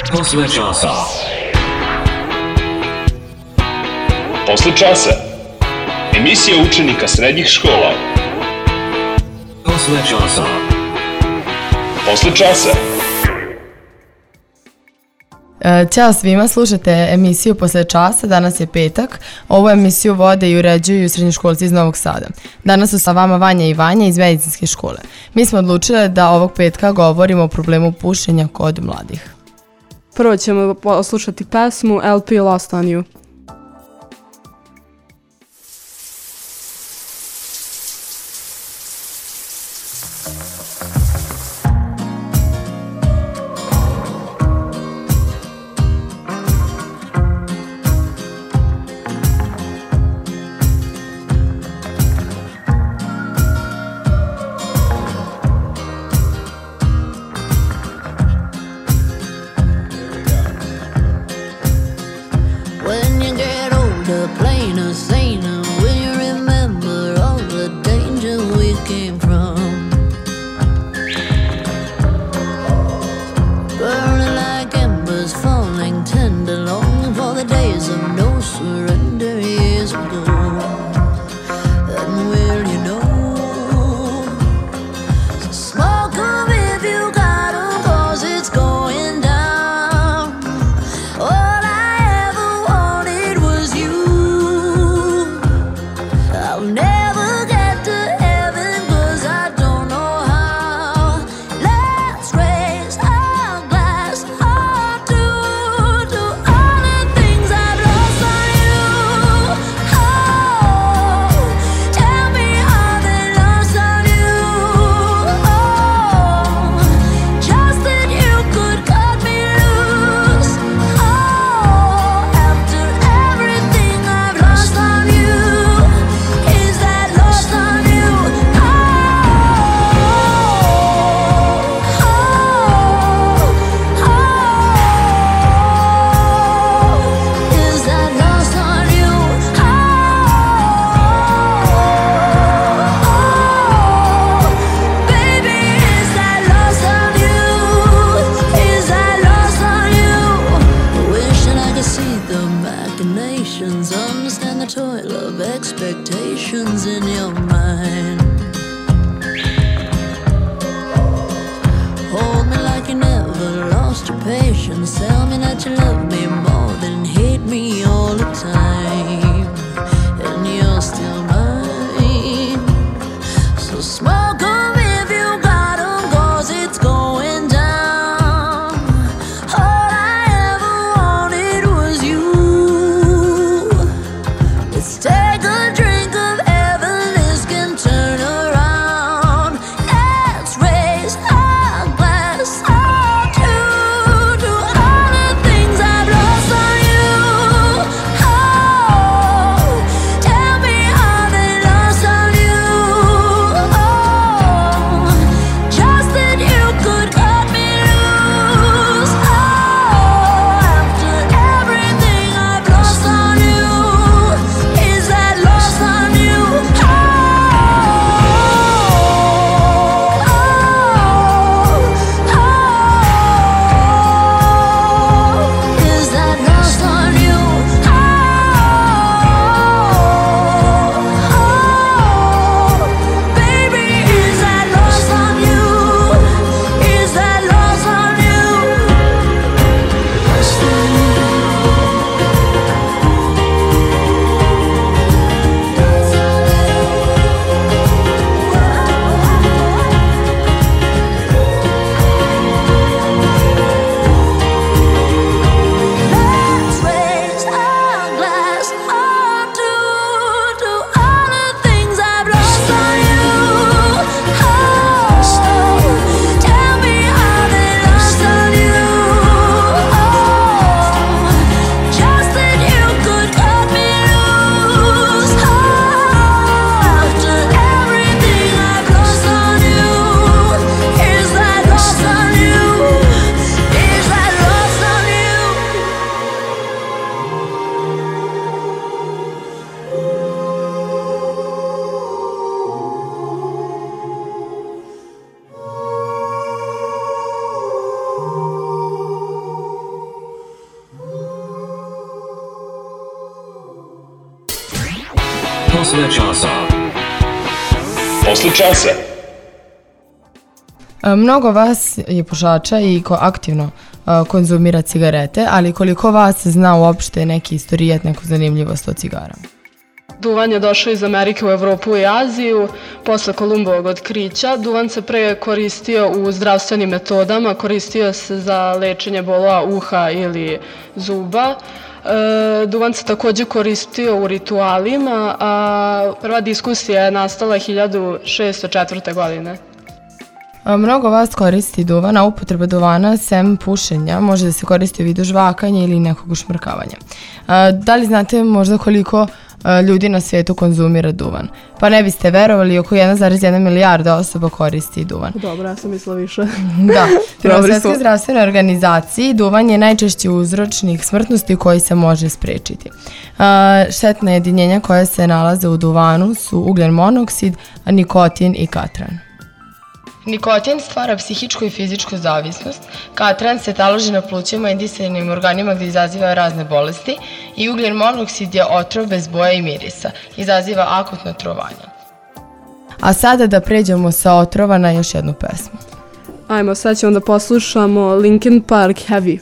Posle časa. Posle časa. Emisija učenika srednjih škola. Posle časa. Posle časa. Ćao svima, slušate emisiju Posle časa, danas je petak. Ovu emisiju vode i uređuju srednjoškolci iz Novog Sada. Danas su sa vama Vanja i Vanja iz medicinske škole. Mi smo odlučile da ovog petka govorimo o problemu pušenja kod mladih. Prvo ćemo poslušati pesmu LP Lost on You. Lost Posle časa. Posle časa. Mnogo vas je pušača i ko aktivno konzumira cigarete, ali koliko vas zna uopšte neki istorijet, neku zanimljivost o cigarama? Duvan je došao iz Amerike u Evropu i Aziju posle Kolumbovog otkrića. Duvan se pre koristio u zdravstvenim metodama, koristio se za lečenje bolova uha ili zuba. Duvan se takođe koristio u ritualima, a prva diskusija je nastala 1604. godine. Mnogo vas koristi duvan, a upotreba duvana sem pušenja može da se koristi u vidu žvakanja ili nekog ušmrkavanja. Da li znate možda koliko ljudi na svijetu konzumira duvan? Pa ne biste verovali, oko 1,1 milijarda osoba koristi duvan. Dobro, ja sam mislila više. Da, prema Svjetskoj zdravstvenoj organizaciji duvan je najčešći uzročnik smrtnosti koji se može sprečiti. Štetna jedinjenja koja se nalaze u duvanu su ugljen monoksid, nikotin i katran. Nikotin stvara psihičku i fizičku zavisnost, katran se taloži na plućima i disajnim organima gdje izaziva razne bolesti i ugljen monoksid je otrov bez boje i mirisa, izaziva akutno trovanje. A sada da pređemo sa otrova na još jednu pesmu. Ajmo, sad ćemo da poslušamo Linkin Park Heavy.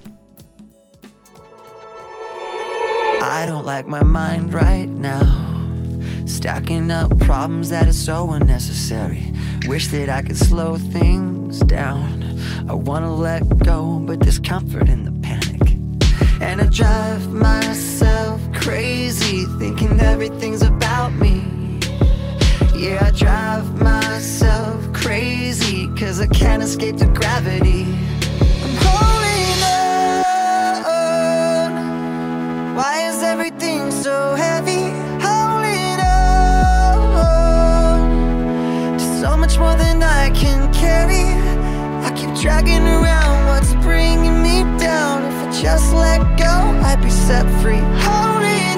I don't like my mind right now, stacking up problems that are so unnecessary. Wish that I could slow things down. I wanna let go, but there's comfort in the panic. And I drive myself crazy, thinking everything's about me. Yeah, I drive myself crazy, cause I can't escape the gravity. I'm holding on. Why is everything so heavy? So much more than I can carry. I keep dragging around what's bringing me down. If I just let go, I'd be set free. Holding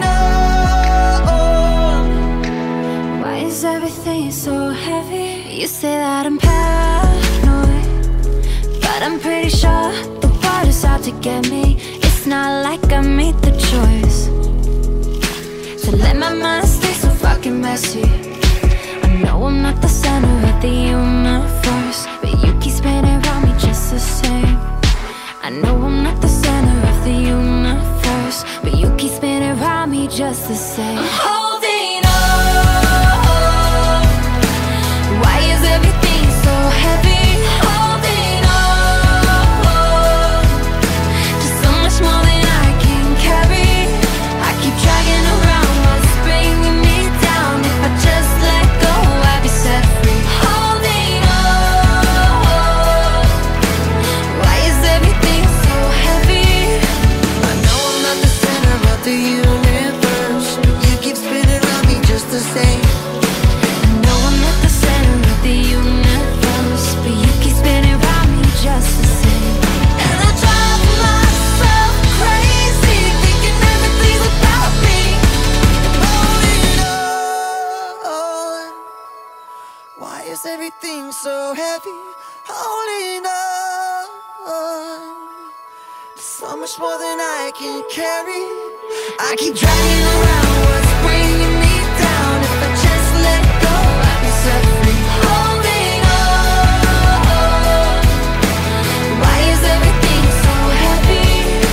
on. Why is everything so heavy? You say that I'm paranoid, but I'm pretty sure the water's out to get me. It's not like I made the choice to let my mind stay so fucking messy. No, I'm not the center of the universe, but you keep spinning around me just the same. I know I'm not the center of the universe, but you keep spinning around me just the same. I'm holding on. Why is everything so heavy? Holding on. Just so much more than I can carry. I keep dragging around what's bringing me down. If I just let go, I'd be set free. Holding on. Why is everything so heavy? I know I'm not the center of the universe, but you keep spinning around me just the same. I know I'm not the center of the universe, but you keep spinning around me just the same. And I drive myself crazy, thinking everything's about me. Holding on. Why is everything so heavy? Holding on. So much more than I can carry. I keep dragging around what's bringing me down. If I just let go, I'd be set free. Holding on. Why is everything so heavy?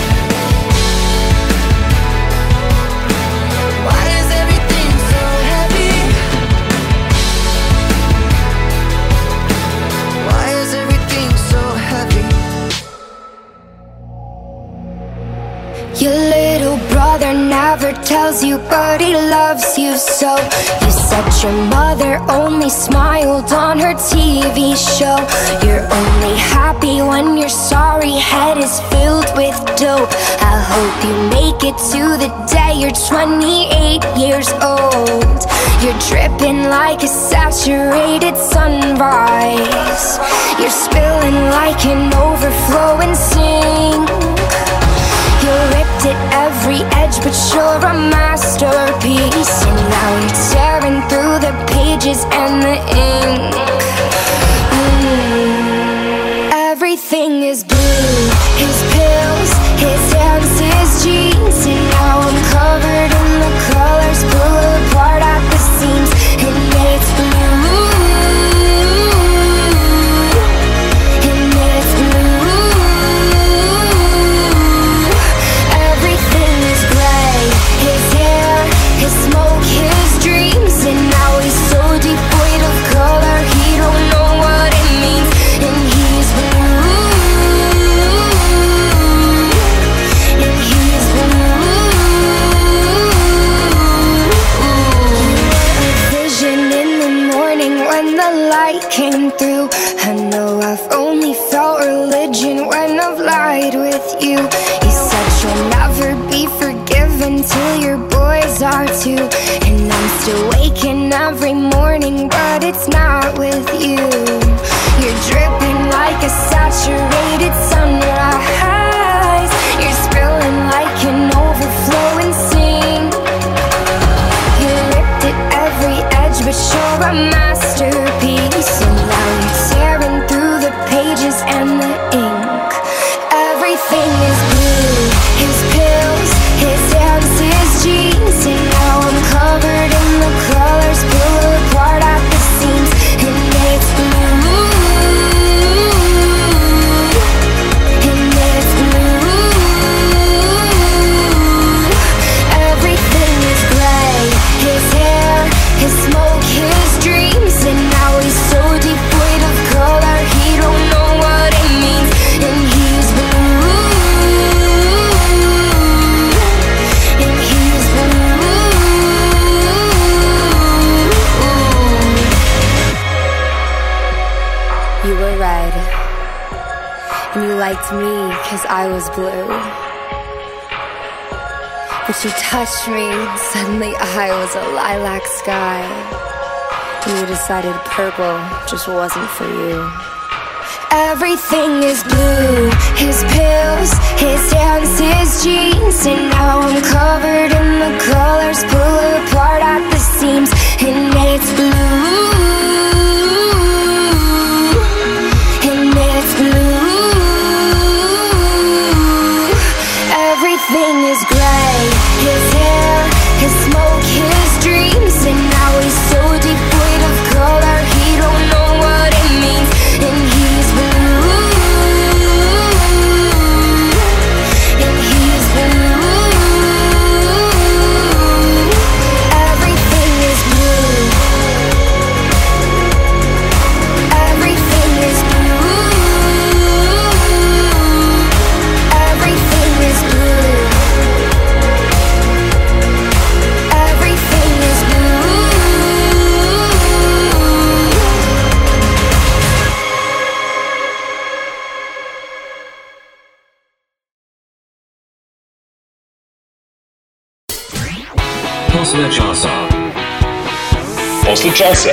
Why is everything so heavy? Why is everything so heavy? Your little brother never tells you, but he loves you so. You said your mother only smiled on her TV show. You're only happy when your sorry head is filled with dope. I hope you make it to the day you're 28 years old. You're dripping like a saturated sunrise. You're spilling like an overflowing sink. You're ripped at every edge, but you're a masterpiece. And now you're tearing through the pages and the ink. Everything is blue. His pills, his hands, his jeans. And now I'm covered in the colors, pull apart at the you. I know I've only felt religion when I've lied with you. You said you'll never be forgiven till your boys are too. And I'm still waking every morning, but it's not with you. You're dripping like a saturated sunrise. You're spilling like an overflowing sink. You ripped at every edge, but you're a masterpiece. And now you're tearing through the pages and the ink. Everything is blue, his pills, his hands, his jeans. And now I'm covered in the colors, pull apart at the seams. And it's blue, and it's blue. Everything is gray, his hair, his smoke, his dreams. And now he's so devoid of color, he don't know what it means. And he's blue, and he's blue. You were red, and you liked me 'cause I was blue. But you touched me, and suddenly I was a lilac sky. And you decided purple just wasn't for you. Everything is blue, his pills, his hands, his jeans. And now I'm covered in the colors, pull apart at the seams. And it's blue, and it's blue. Everything is gray, his hair, his smoke, his dreams. And now he's so devoid of color, he don't know what it means. And he's blue, and he's blue. Everything is blue, everything is blue. Everything is blue, everything is blue. Posle časa. Posle časa.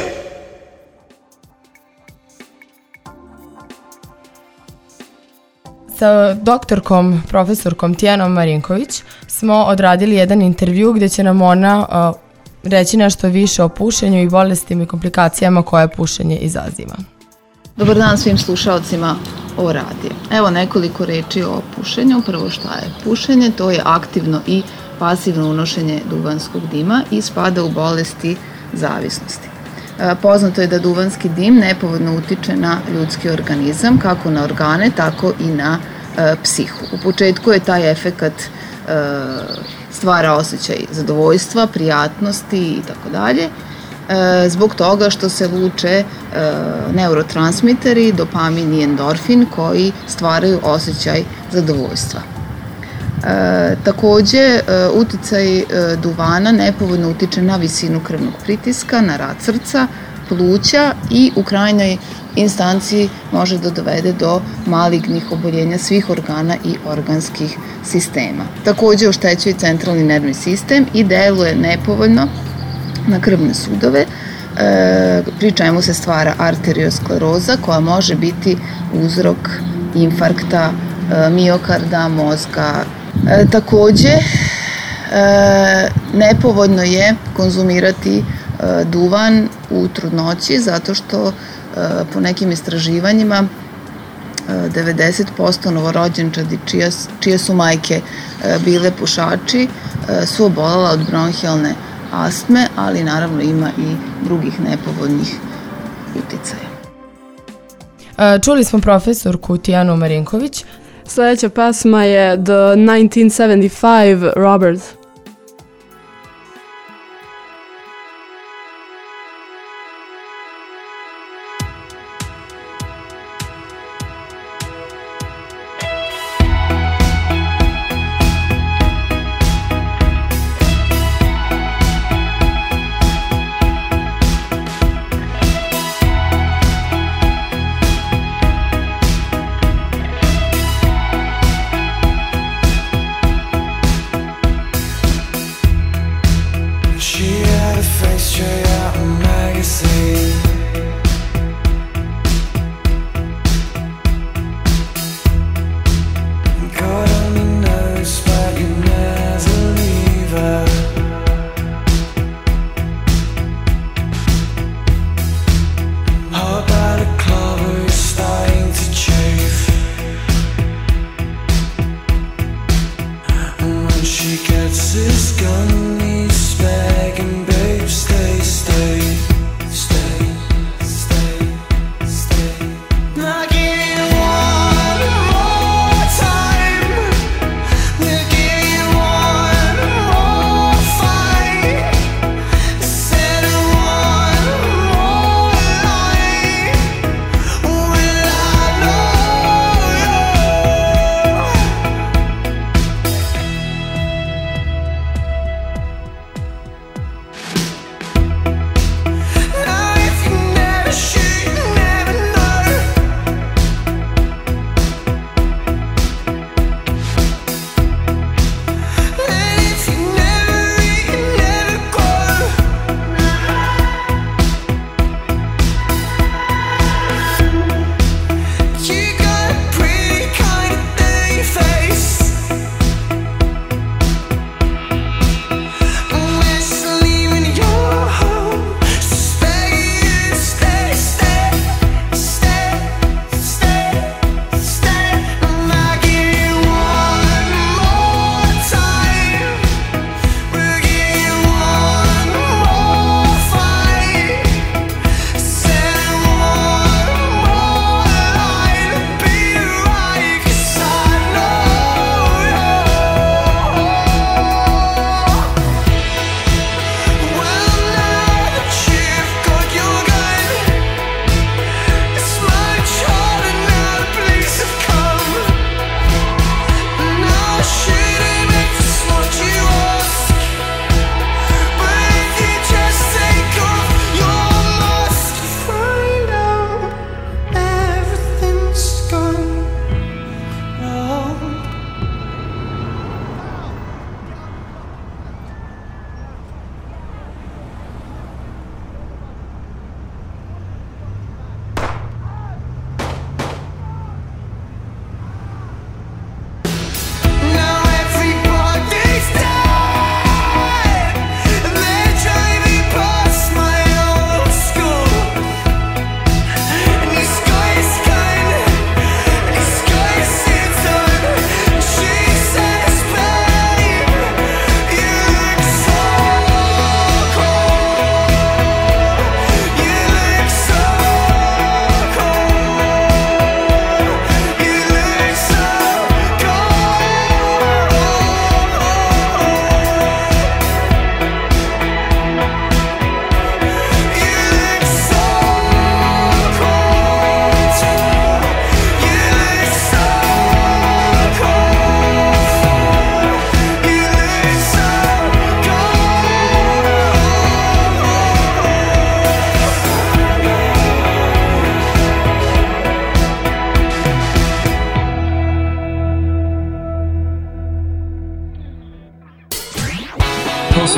Sa doktorkom, profesorkom Tijanom Marinković smo odradili jedan intervju gdje će nam ona reći nešto više o pušenju i bolestima i komplikacijama koje pušenje izaziva. Dobar dan svim slušalcima o radiju. Evo nekoliko reči o pušenju. Prvo, šta je pušenje? To je aktivno i pasivno unošenje duvanskog dima i spada u bolesti zavisnosti. Poznato je da duvanski dim nepovoljno utiče na ljudski organizam, kako na organe, tako i na psihu. U početku je taj efekat stvara osjećaj zadovoljstva, prijatnosti i tako dalje, zbog toga što se luče neurotransmiteri, dopamin i endorfin koji stvaraju osjećaj zadovoljstva. Takođe, uticaj duvana nepovoljno utiče na visinu krvnog pritiska, na rad srca, pluća i u krajnjoj instanciji može da dovede do malignih oboljenja svih organa i organskih sistema. Takođe, oštećuje centralni nervni sistem i deluje nepovoljno na krvne sudove, pri čemu se stvara arterioskleroza koja može biti uzrok infarkta miokarda, mozga. Takođe, nepovoljno je konzumirati duvan u trudnoći zato što po nekim istraživanjima 90% novorođenčadi čije su majke bile pušači su obolala od bronhijalne astme, ali naravno ima i drugih nepovoljnih uticaja. Čuli smo profesorku Tijanu Marinković. Sljedeća pesma je The 1975 Robert.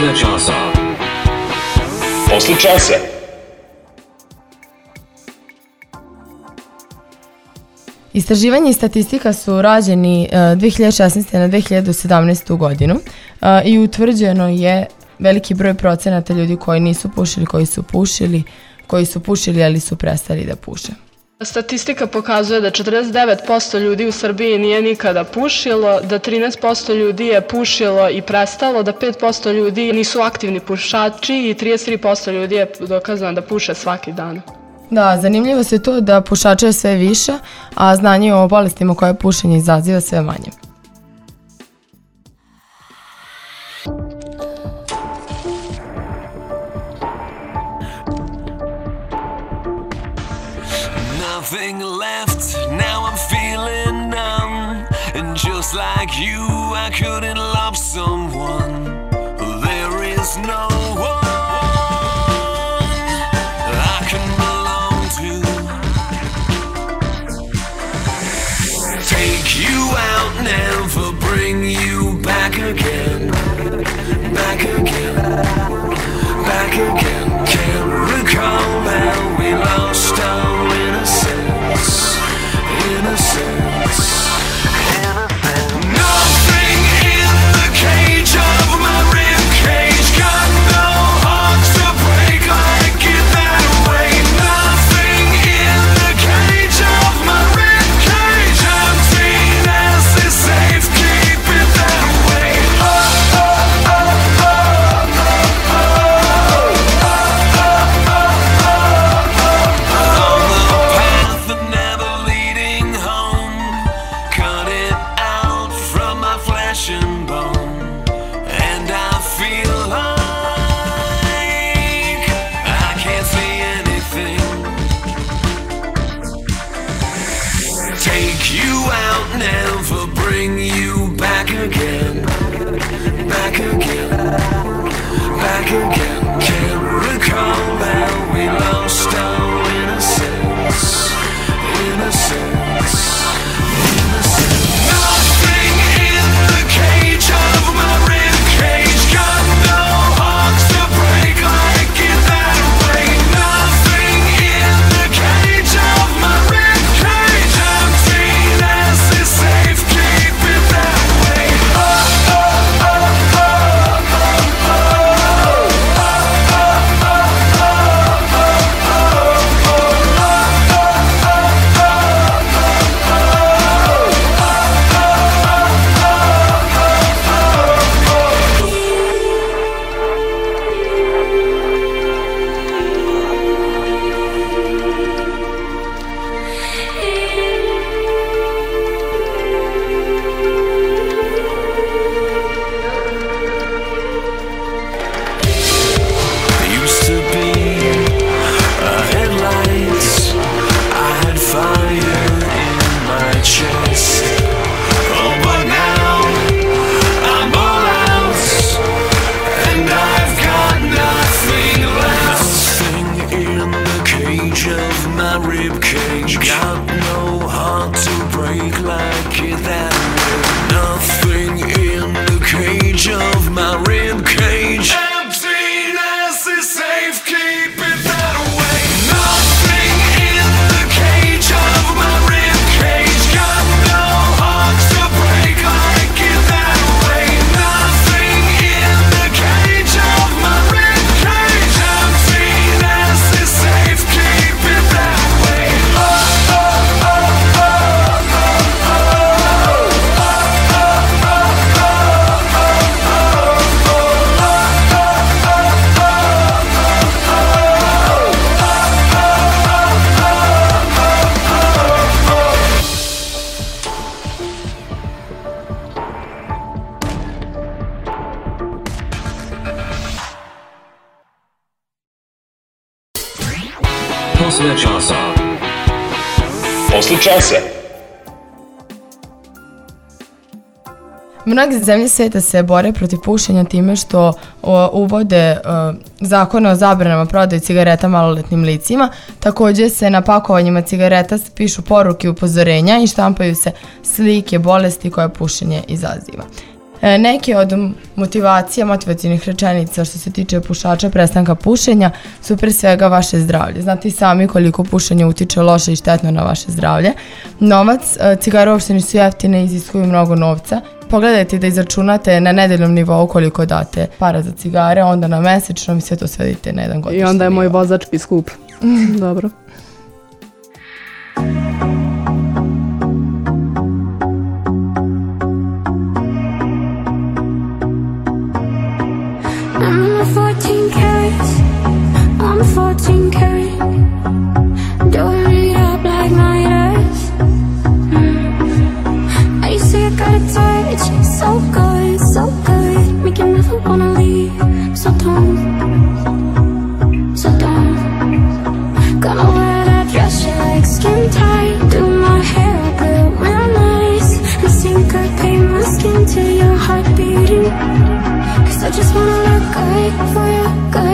Posle časa. Posle časa. Istraživanje i statistika su rađeni 2016. na 2017. godinu i utvrđeno je veliki broj procenata ljudi koji nisu pušili, koji su pušili ali su prestali da puše. Statistika pokazuje da 49% ljudi u Srbiji nije nikada pušilo, da 13% ljudi je pušilo i prestalo, da 5% ljudi nisu aktivni pušači i 33% ljudi je dokazano da puše svaki dan. Da, zanimljivo se to da pušača je sve više, a znanje o bolestima koje pušenje izaziva sve manje. Nothing left, now I'm feeling numb. And just like you, I couldn't love someone. There is no one I can belong to. Take you out, never bring you back again. Back again, back again. Can't recall how we lost our innocence. Nothing in the cage of my rib cage. Got no heart to break like it that way. Nothing in the cage of my rib cage. Emptiness is safe, keep it that way. Posle časa. Posle časa. Mnoge zemlje sveta se bore protiv pušenja time što uvode zakone o zabranama prodaje cigareta maloletnim licima. Također se na pakovanjima cigareta pišu poruke upozorenja i štampaju se slike bolesti koje pušenje izaziva. Neke od motivacijnih rečenica što se tiče pušača, prestanka pušenja, su pre svega vaše zdravlje. Znate i sami koliko pušenje utiče loše i štetno na vaše zdravlje. Novac, cigare uopšte nisu jeftine, iziskuju mnogo novca. Pogledajte da izračunate na nedeljnom nivou koliko date para za cigare, onda na mesečnom i sve to svedite na jedan godišnji I onda je moj nivo. vozački skup. Dobro. I'm a 14 carats, I'm a 14 carat. Don't read up like my ass. I say I got a touch, so good, make you never wanna leave. So don't. Gonna wear that dress you like, skin tight, do my hair up real nice, and sink or paint my skin till your heart beating. I just wanna look good for you,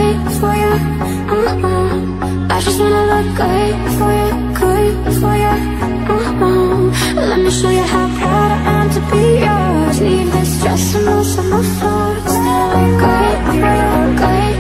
I just wanna look good for you, Let me show you how proud I am to be yours. Leave this dress and most of my flaws. Look good for you,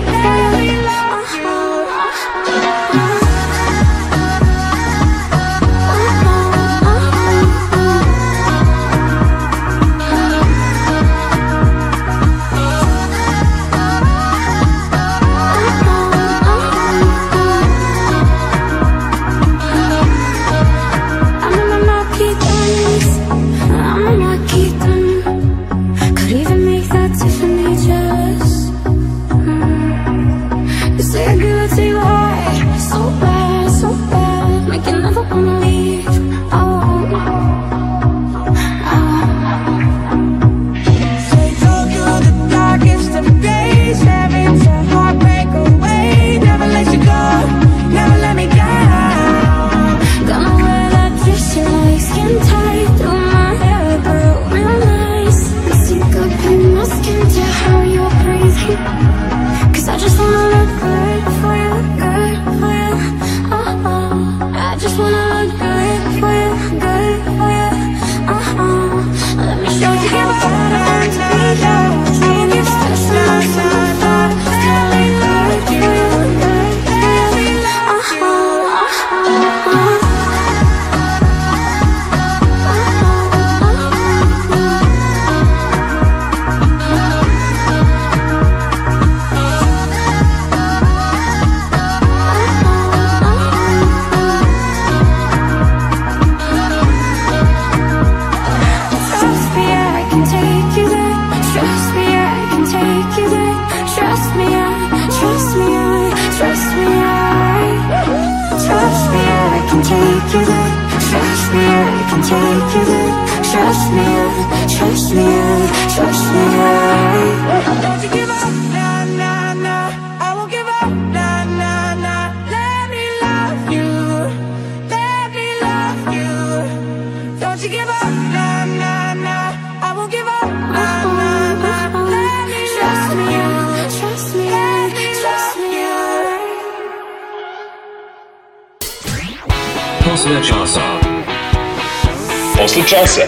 Posle časa.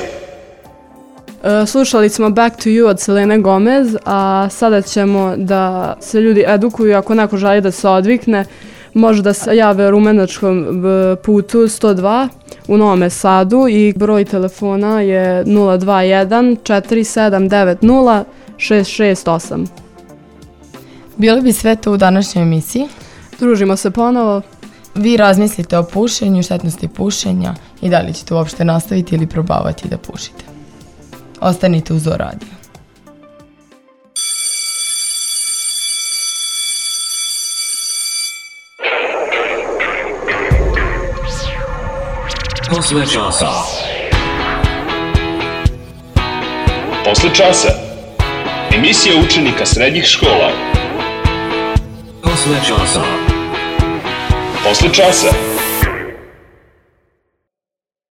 Slušali smo Back to You od Selene Gomez, a sada ćemo da se ljudi edukuju. Ako neko želi da se odvikne, može da se jave rumenačkom putu 102 u Novom Sadu i broj telefona je 021 4790 668. Bilo bi sve to u današnjoj emisiji. Družimo se ponovo. Vi razmislite o pušenju, štetnosti pušenja i da li ćete uopšte nastaviti ili probavati da pušite. Ostanite uz Radio. Posle časa. Posle časa. Emisija učenika srednjih škola. Posle časa. Posle časa.